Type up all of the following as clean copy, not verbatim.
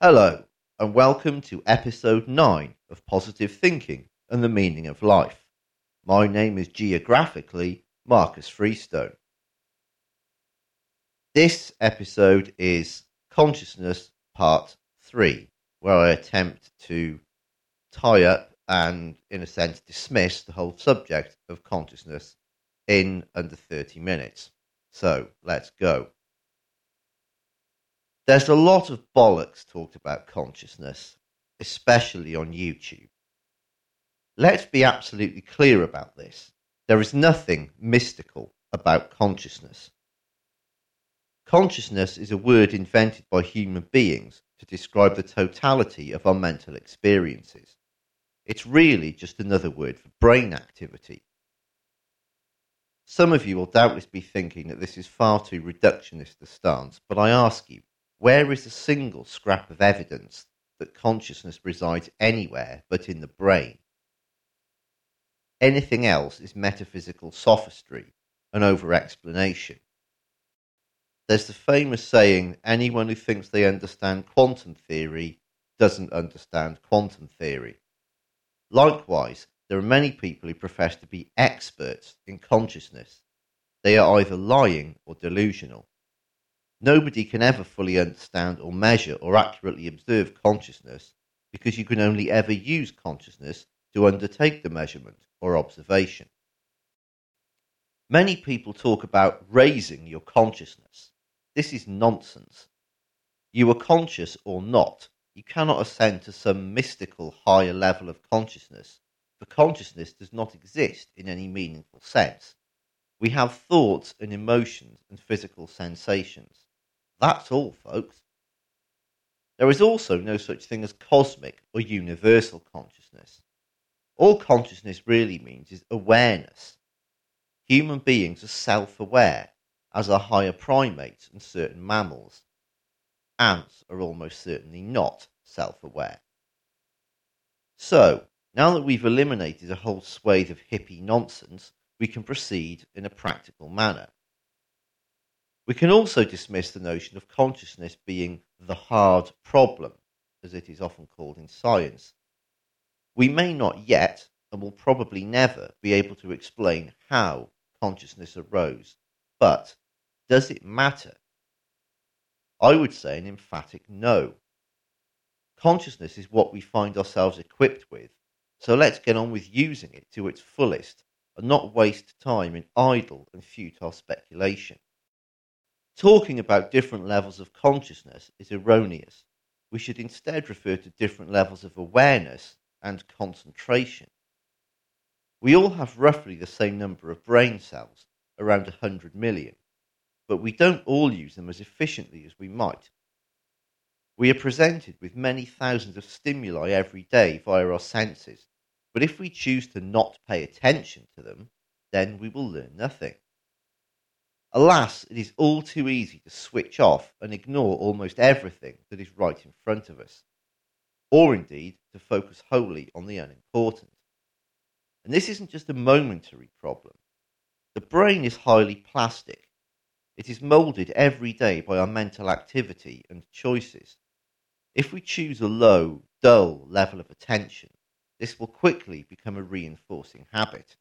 Hello, and welcome to episode 9 of Positive Thinking and the Meaning of Life. My name is geographically Marcus Freestone. This episode is Consciousness Part 3, where I attempt to tie up and, in a sense, dismiss the whole subject of consciousness in under 30 minutes. So, let's go. There's a lot of bollocks talked about consciousness, especially on YouTube. Let's be absolutely clear about this. There is nothing mystical about consciousness. Consciousness is a word invented by human beings to describe the totality of our mental experiences. It's really just another word for brain activity. Some of you will doubtless be thinking that this is far too reductionist a stance, but I ask you, where is a single scrap of evidence that consciousness resides anywhere but in the brain? Anything else is metaphysical sophistry, an over-explanation. There's the famous saying, anyone who thinks they understand quantum theory doesn't understand quantum theory. Likewise, there are many people who profess to be experts in consciousness. They are either lying or delusional. Nobody can ever fully understand or measure or accurately observe consciousness because you can only ever use consciousness to undertake the measurement or observation. Many people talk about raising your consciousness. This is nonsense. You are conscious or not. You cannot ascend to some mystical higher level of consciousness, for consciousness does not exist in any meaningful sense. We have thoughts and emotions and physical sensations. That's all, folks. There is also no such thing as cosmic or universal consciousness. All consciousness really means is awareness. Human beings are self-aware, as are higher primates and certain mammals. Ants are almost certainly not self-aware. So, now that we've eliminated a whole swathe of hippie nonsense, we can proceed in a practical manner. We can also dismiss the notion of consciousness being the hard problem, as it is often called in science. We may not yet, and will probably never, be able to explain how consciousness arose, but does it matter? I would say an emphatic no. Consciousness is what we find ourselves equipped with, so let's get on with using it to its fullest and not waste time in idle and futile speculation. Talking about different levels of consciousness is erroneous. We should instead refer to different levels of awareness and concentration. We all have roughly the same number of brain cells, around 100 million, but we don't all use them as efficiently as we might. We are presented with many thousands of stimuli every day via our senses, but if we choose to not pay attention to them, then we will learn nothing. Alas, it is all too easy to switch off and ignore almost everything that is right in front of us, or indeed to focus wholly on the unimportant. And this isn't just a momentary problem. The brain is highly plastic. It is moulded every day by our mental activity and choices. If we choose a low, dull level of attention, this will quickly become a reinforcing habit.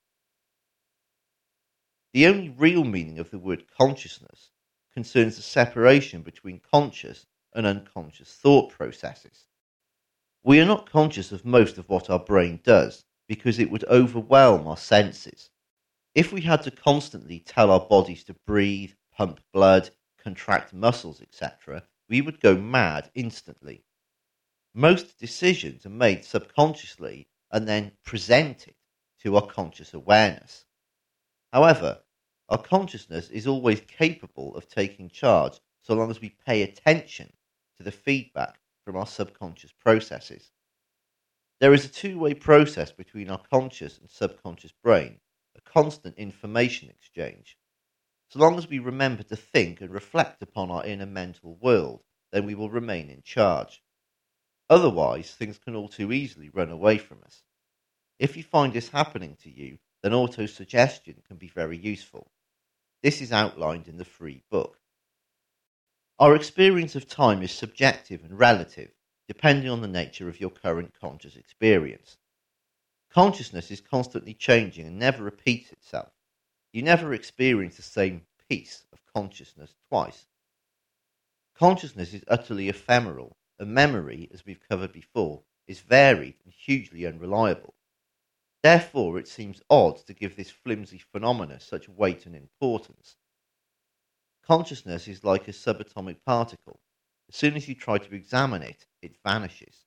The only real meaning of the word consciousness concerns the separation between conscious and unconscious thought processes. We are not conscious of most of what our brain does because it would overwhelm our senses. If we had to constantly tell our bodies to breathe, pump blood, contract muscles, etc., we would go mad instantly. Most decisions are made subconsciously and then presented to our conscious awareness. However, our consciousness is always capable of taking charge so long as we pay attention to the feedback from our subconscious processes. There is a two-way process between our conscious and subconscious brain, a constant information exchange. So long as we remember to think and reflect upon our inner mental world, then we will remain in charge. Otherwise, things can all too easily run away from us. If you find this happening to you, then autosuggestion can be very useful. This is outlined in the free book. Our experience of time is subjective and relative, depending on the nature of your current conscious experience. Consciousness is constantly changing and never repeats itself. You never experience the same piece of consciousness twice. Consciousness is utterly ephemeral, and memory, as we've covered before, is varied and hugely unreliable. Therefore, it seems odd to give this flimsy phenomena such weight and importance. Consciousness is like a subatomic particle. As soon as you try to examine it, it vanishes.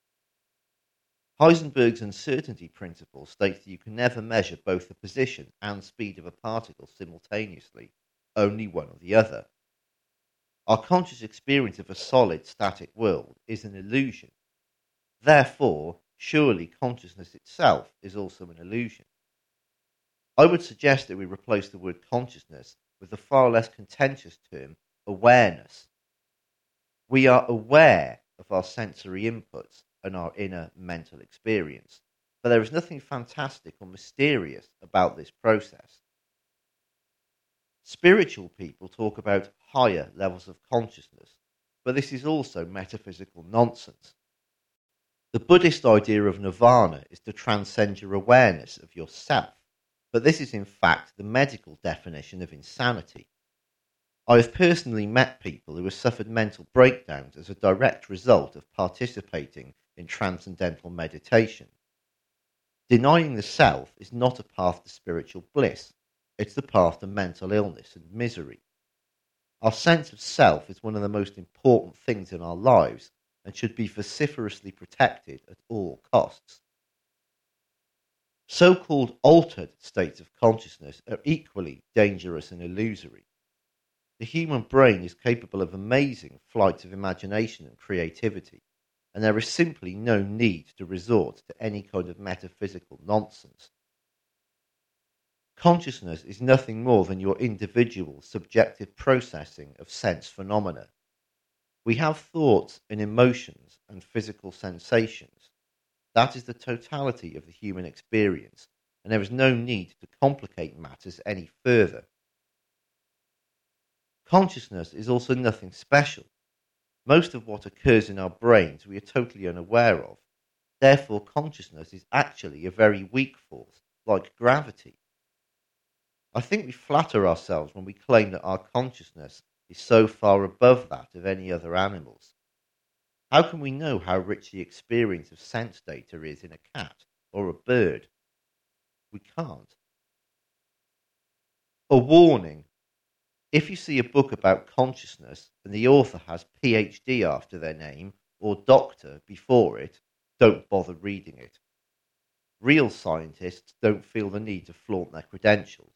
Heisenberg's uncertainty principle states that you can never measure both the position and speed of a particle simultaneously, only one or the other. Our conscious experience of a solid, static world is an illusion. Therefore, surely consciousness itself is also an illusion. I would suggest that we replace the word consciousness with the far less contentious term awareness. We are aware of our sensory inputs and our inner mental experience, but there is nothing fantastic or mysterious about this process. Spiritual people talk about higher levels of consciousness, but this is also metaphysical nonsense. The Buddhist idea of nirvana is to transcend your awareness of yourself, but this is in fact the medical definition of insanity. I have personally met people who have suffered mental breakdowns as a direct result of participating in transcendental meditation. Denying the self is not a path to spiritual bliss, it's the path to mental illness and misery. Our sense of self is one of the most important things in our lives and should be vociferously protected at all costs. So-called altered states of consciousness are equally dangerous and illusory. The human brain is capable of amazing flights of imagination and creativity, and there is simply no need to resort to any kind of metaphysical nonsense. Consciousness is nothing more than your individual subjective processing of sense phenomena. We have thoughts and emotions and physical sensations. That is the totality of the human experience, and there is no need to complicate matters any further. Consciousness is also nothing special. Most of what occurs in our brains we are totally unaware of. Therefore, consciousness is actually a very weak force, like gravity. I think we flatter ourselves when we claim that our consciousness is so far above that of any other animals. How can we know how rich the experience of sense data is in a cat or a bird? We can't. A warning. If you see a book about consciousness and the author has PhD after their name or doctor before it, don't bother reading it. Real scientists don't feel the need to flaunt their credentials.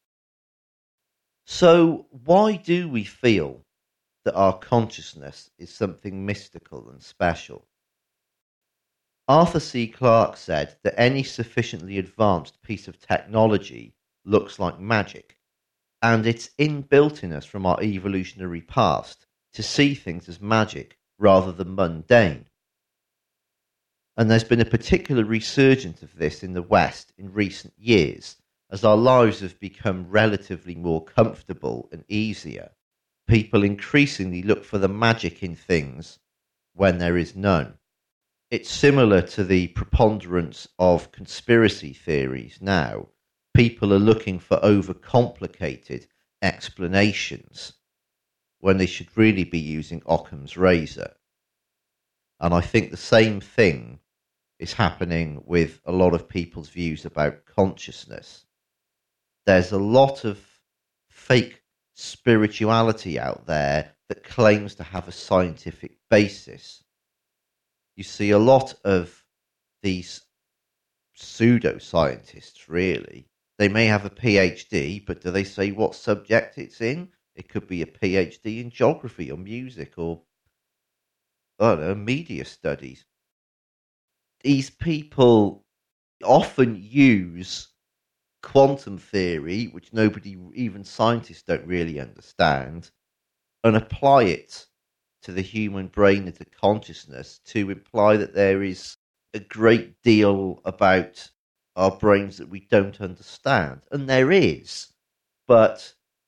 So, why do we feel that our consciousness is something mystical and special? Arthur C. Clarke said that any sufficiently advanced piece of technology looks like magic. And it's inbuilt in us from our evolutionary past to see things as magic rather than mundane. And there's been a particular resurgence of this in the West in recent years as our lives have become relatively more comfortable and easier. People increasingly look for the magic in things when there is none. It's similar to the preponderance of conspiracy theories now. People are looking for overcomplicated explanations when they should really be using Occam's razor. And I think the same thing is happening with a lot of people's views about consciousness. There's a lot of fake spirituality out there that claims to have a scientific basis. You see a lot of these pseudoscientists, really. They may have a PhD, but do they say what subject it's in? It could be a PhD in geography or music or, I don't know, media studies. These people often use quantum theory, which nobody, even scientists, don't really understand, and apply it to the human brain and to consciousness to imply that there is a great deal about our brains that we don't understand. And there is, but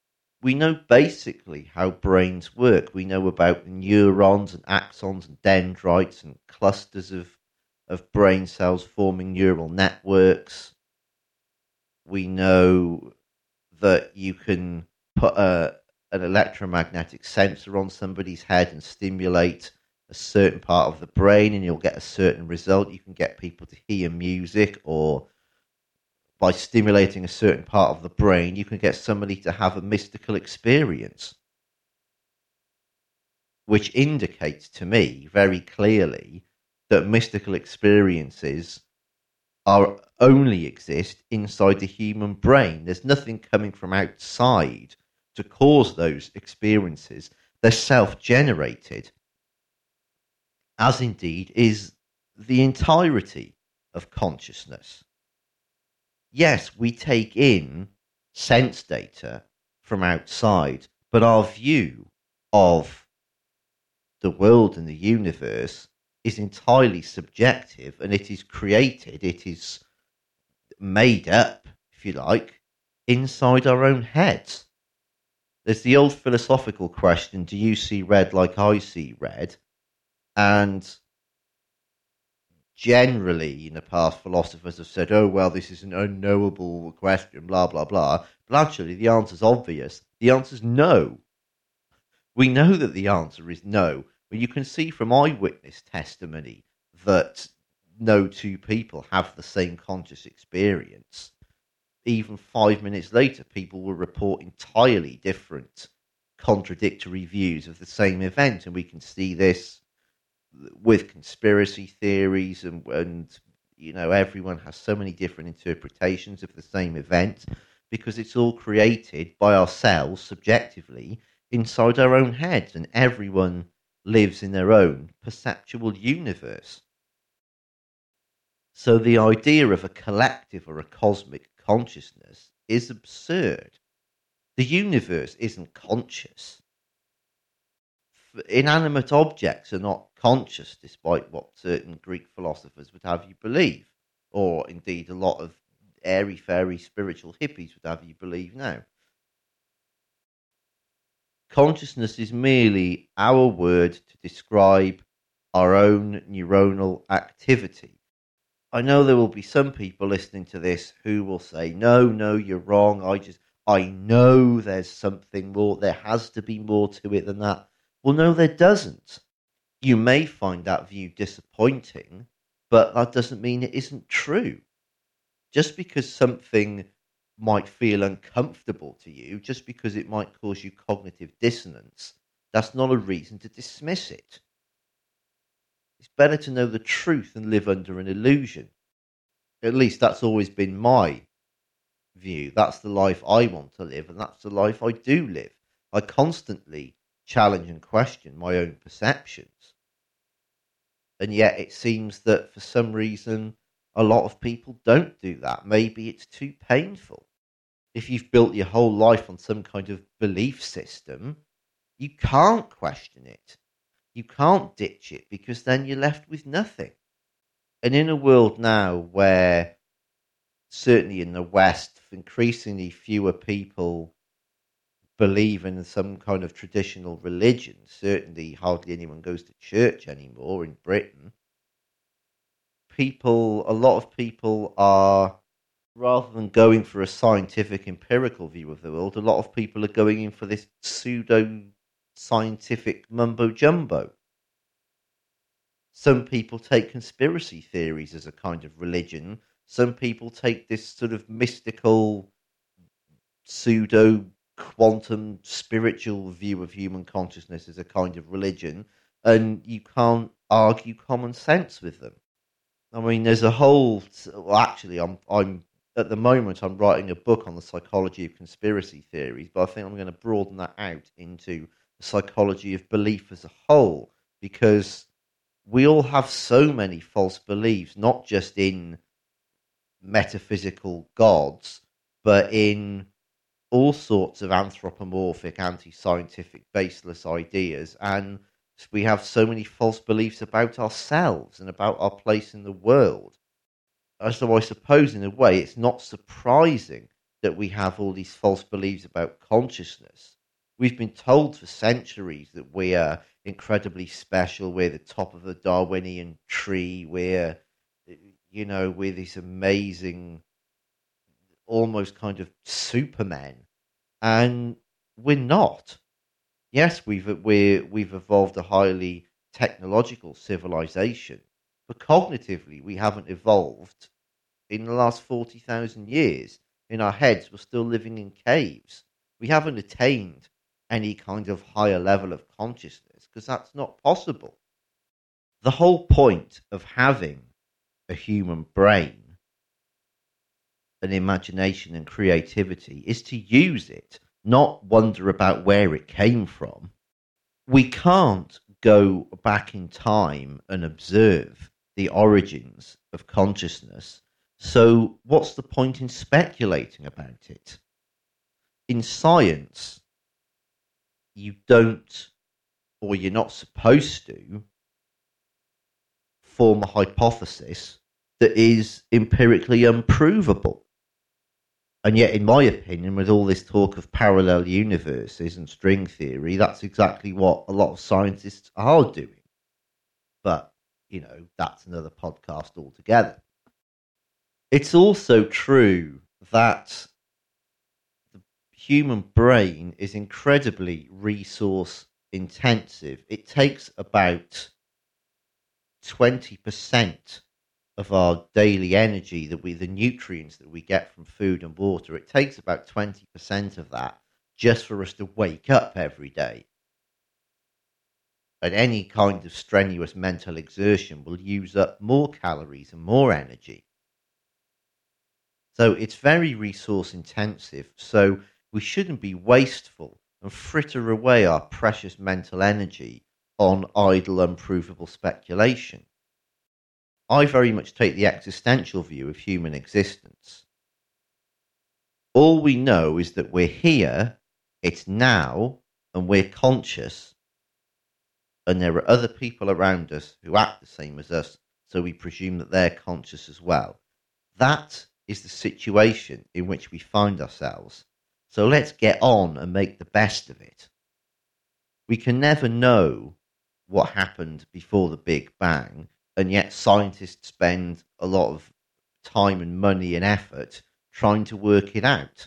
We know basically how brains work. We know about neurons and axons and dendrites and clusters of brain cells forming neural networks. We know that you can put an electromagnetic sensor on somebody's head and stimulate a certain part of the brain, and you'll get a certain result. You can get people to hear music, or by stimulating a certain part of the brain, you can get somebody to have a mystical experience, which indicates to me very clearly that mystical experiences are only exist inside the human brain. There's nothing coming from outside to cause those experiences. They're self-generated, as indeed is the entirety of consciousness. Yes, we take in sense data from outside, but our view of the world and the universe is entirely subjective, and it is created, it is made up, if you like, inside our own heads. There's the old philosophical question, do you see red like I see red? And generally, in the past, philosophers have said, oh, well, this is an unknowable question, blah, blah, blah. But actually, the answer's obvious. The answer's no. We know that the answer is no. But you can see from eyewitness testimony that no two people have the same conscious experience. Even 5 minutes later, people will report entirely different, contradictory views of the same event. And we can see this with conspiracy theories, and you know, everyone has so many different interpretations of the same event because it's all created by ourselves subjectively inside our own heads, and everyone lives in their own perceptual universe. So the idea of a collective or a cosmic consciousness is absurd. The universe isn't conscious. Inanimate objects are not conscious, despite what certain Greek philosophers would have you believe, or indeed a lot of airy-fairy spiritual hippies would have you believe now. Consciousness is merely our word to describe our own neuronal activity. I know there will be some people listening to this who will say, no, you're wrong. I know there's something more. There has to be more to it than that. Well, no, there doesn't. You may find that view disappointing, but that doesn't mean it isn't true. Just because something might feel uncomfortable to you, just because it might cause you cognitive dissonance, that's not a reason to dismiss it. It's better to know the truth than live under an illusion. At least that's always been my view. That's the life I want to live, and that's the life I do live. I constantly challenge and question my own perceptions. And yet it seems that for some reason a lot of people don't do that. Maybe it's too painful. If you've built your whole life on some kind of belief system, you can't question it. You can't ditch it, because then you're left with nothing. And in a world now where, certainly in the West, increasingly fewer people believe in some kind of traditional religion, certainly hardly anyone goes to church anymore in Britain, a lot of people are, rather than going for a scientific empirical view of the world, a lot of people are going in for this pseudo scientific mumbo jumbo. Some people take conspiracy theories as a kind of religion. Some people take this sort of mystical pseudo quantum spiritual view of human consciousness as a kind of religion, and you can't argue common sense with them. I mean, there's a whole. Well, actually, I'm at the moment I'm writing a book on the psychology of conspiracy theories, but I think I'm going to broaden that out into the psychology of belief as a whole, because we all have so many false beliefs, not just in metaphysical gods, but in all sorts of anthropomorphic, anti-scientific, baseless ideas, and we have so many false beliefs about ourselves and about our place in the world. So I suppose, in a way, it's not surprising that we have all these false beliefs about consciousness. We've been told for centuries that we are incredibly special. We're the top of the Darwinian tree. We're this amazing, almost kind of supermen, and we're not. Yes, we've evolved a highly technological civilization, but cognitively we haven't evolved in the last 40,000 years. In our heads, we're still living in caves. We haven't attained any kind of higher level of consciousness because that's not possible. The whole point of having a human brain, an imagination and creativity, is to use it, not wonder about where it came from. We can't go back in time and observe the origins of consciousness. So what's the point in speculating about it? In science, you don't, or you're not supposed to, form a hypothesis that is empirically unprovable. And yet, in my opinion, with all this talk of parallel universes and string theory, that's exactly what a lot of scientists are doing. But, that's another podcast altogether. It's also true that the human brain is incredibly resource intensive. It takes about 20% of our daily energy, the nutrients that we get from food and water. It takes about 20% of that just for us to wake up every day. And any kind of strenuous mental exertion will use up more calories and more energy. So it's very resource intensive. So we shouldn't be wasteful and fritter away our precious mental energy on idle, unprovable speculation. I very much take the existential view of human existence. All we know is that we're here, it's now, and we're conscious, and there are other people around us who act the same as us, so we presume that they're conscious as well. That is the situation in which we find ourselves. So let's get on and make the best of it. We can never know what happened before the Big Bang, and yet scientists spend a lot of time and money and effort trying to work it out.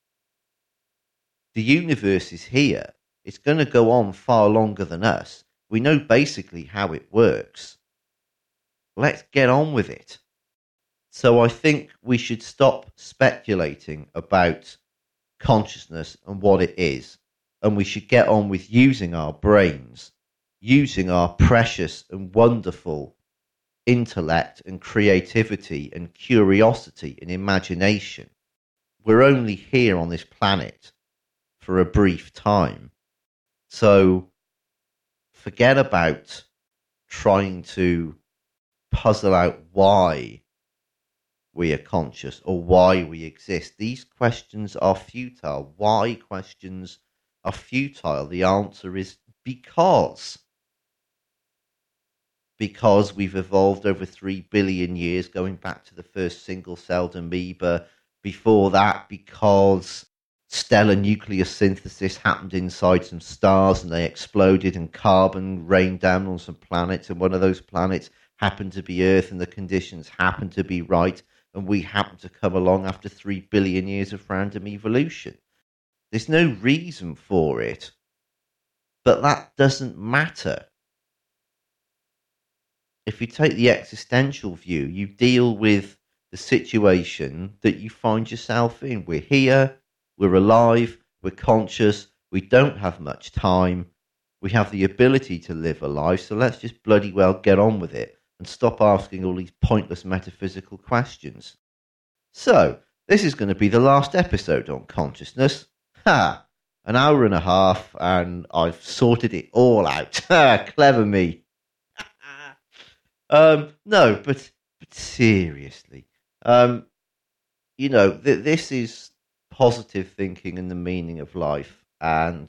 The universe is here. It's going to go on far longer than us. We know basically how it works. Let's get on with it. So I think we should stop speculating about consciousness and what it is, and we should get on with using our brains, using our precious and wonderful intellect and creativity and curiosity and imagination. We're only here on this planet for a brief time. So forget about trying to puzzle out why we are conscious or why we exist. These questions are futile. Why questions are futile? The answer is because. Because we've evolved over 3 billion years, going back to the first single-celled amoeba. Before that, because stellar nucleosynthesis happened inside some stars and they exploded and carbon rained down on some planets, and one of those planets happened to be Earth, and the conditions happened to be right, and we happened to come along after 3 billion years of random evolution. There's no reason for it, but that doesn't matter. If you take the existential view, you deal with the situation that you find yourself in. We're here, we're alive, we're conscious, we don't have much time, we have the ability to live a life, so let's just bloody well get on with it and stop asking all these pointless metaphysical questions. So, this is going to be the last episode on consciousness. Ha! An hour and a half, and I've sorted it all out. Ha! Clever me. No, but seriously, this is positive thinking and the meaning of life. And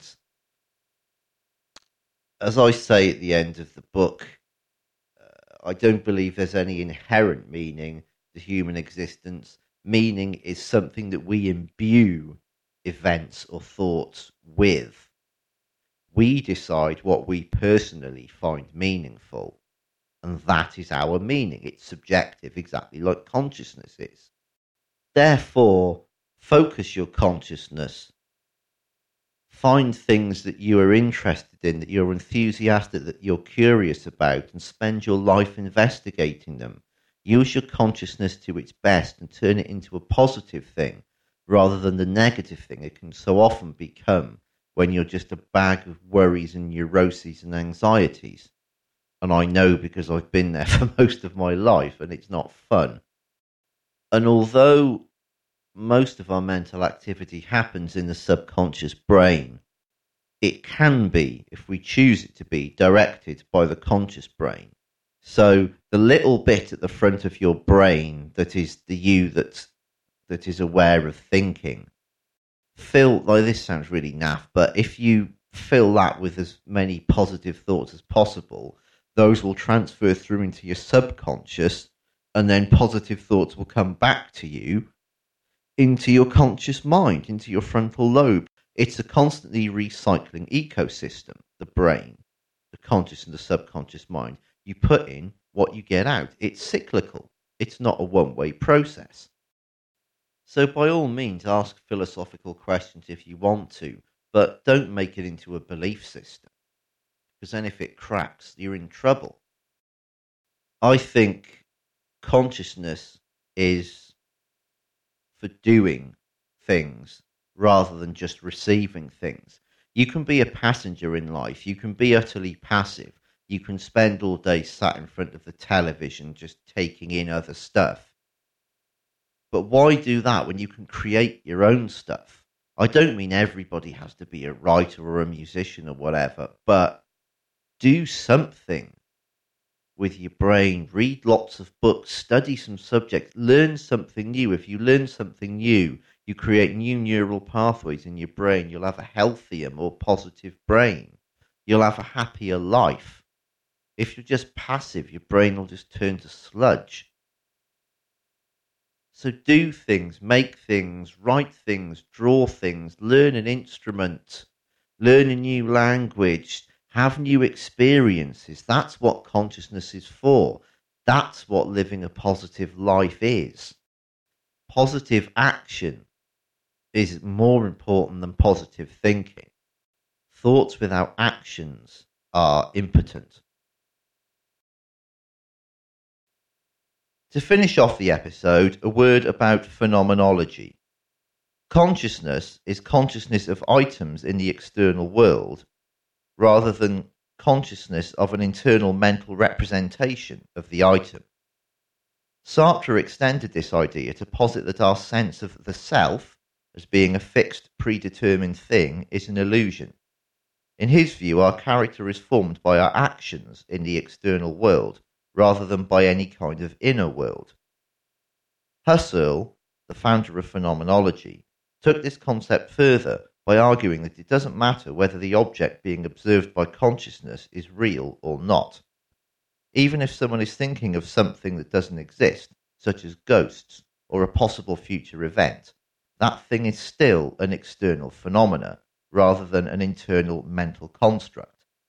as I say at the end of the book, I don't believe there's any inherent meaning to human existence. Meaning is something that we imbue events or thoughts with. We decide what we personally find meaningful, and that is our meaning. It's subjective, exactly like consciousness is. Therefore, focus your consciousness. Find things that you are interested in, that you're enthusiastic, that you're curious about, and spend your life investigating them. Use your consciousness to its best and turn it into a positive thing rather than the negative thing it can so often become when you're just a bag of worries and neuroses and anxieties. And I know because I've been there for most of my life and it's not fun. And although most of our mental activity happens in the subconscious brain, it can be, if we choose it to be, directed by the conscious brain. So the little bit at the front of your brain that is the you that is aware of thinking, this sounds really naff, but if you fill that with as many positive thoughts as possible, those will transfer through into your subconscious, and then positive thoughts will come back to you into your conscious mind, into your frontal lobe. It's a constantly recycling ecosystem, the brain, the conscious and the subconscious mind. You put in what you get out. It's cyclical. It's not a one-way process. So by all means, ask philosophical questions if you want to, but don't make it into a belief system, because then if it cracks, you're in trouble. I think consciousness is for doing things rather than just receiving things. You can be a passenger in life. You can be utterly passive. You can spend all day sat in front of the television just taking in other stuff. But why do that when you can create your own stuff? I don't mean everybody has to be a writer or a musician or whatever, but do something with your brain. Read lots of books, study some subjects, learn something new. If you learn something new, you create new neural pathways in your brain. You'll have a healthier, more positive brain. You'll have a happier life. If you're just passive, your brain will just turn to sludge. So do things, make things, write things, draw things, learn an instrument, learn a new language, have new experiences. That's what consciousness is for. That's what living a positive life is. Positive action is more important than positive thinking. Thoughts without actions are impotent. To finish off the episode, a word about phenomenology. Consciousness is consciousness of items in the external world, rather than consciousness of an internal mental representation of the item. Sartre extended this idea to posit that our sense of the self, as being a fixed, predetermined thing, is an illusion. In his view, our character is formed by our actions in the external world, rather than by any kind of inner world. Husserl, the founder of phenomenology, took this concept further by arguing that it doesn't matter whether the object being observed by consciousness is real or not. Even if someone is thinking of something that doesn't exist, such as ghosts or a possible future event, that thing is still an external phenomena rather than an internal mental construct.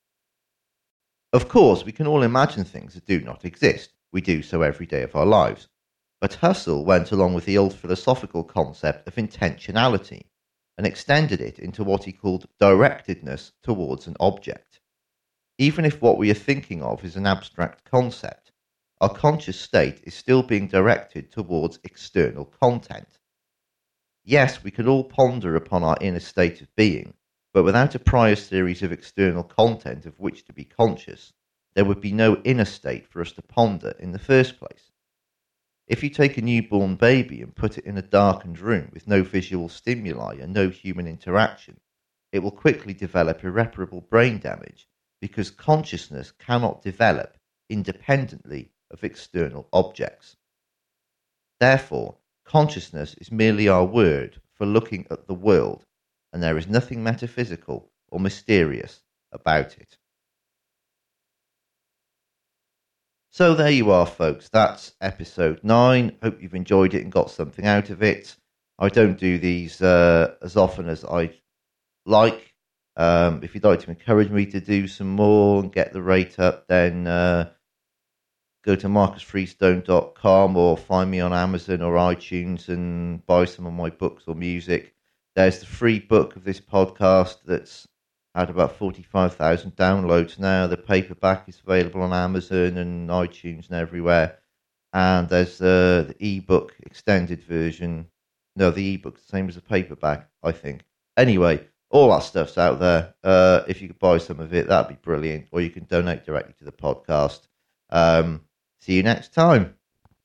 Of course, we can all imagine things that do not exist. We do so every day of our lives. But Husserl went along with the old philosophical concept of intentionality and extended it into what he called directedness towards an object. Even if what we are thinking of is an abstract concept, our conscious state is still being directed towards external content. Yes, we can all ponder upon our inner state of being, but without a prior series of external content of which to be conscious, there would be no inner state for us to ponder in the first place. If you take a newborn baby and put it in a darkened room with no visual stimuli and no human interaction, it will quickly develop irreparable brain damage because consciousness cannot develop independently of external objects. Therefore, consciousness is merely our word for looking at the world, and there is nothing metaphysical or mysterious about it. So there you are, folks. That's episode 9. Hope you've enjoyed it and got something out of it. I don't do these as often as I like. If you'd like to encourage me to do some more and get the rate up, then go to marcusfreestone.com or find me on Amazon or iTunes and buy some of my books or music. There's the free book of this podcast that's had about 45,000 downloads now. The paperback is available on Amazon and iTunes and everywhere. And there's the ebook extended version. No, the ebook's the same as the paperback, I think. Anyway, all that stuff's out there. If you could buy some of it, that'd be brilliant. Or you can donate directly to the podcast. See you next time.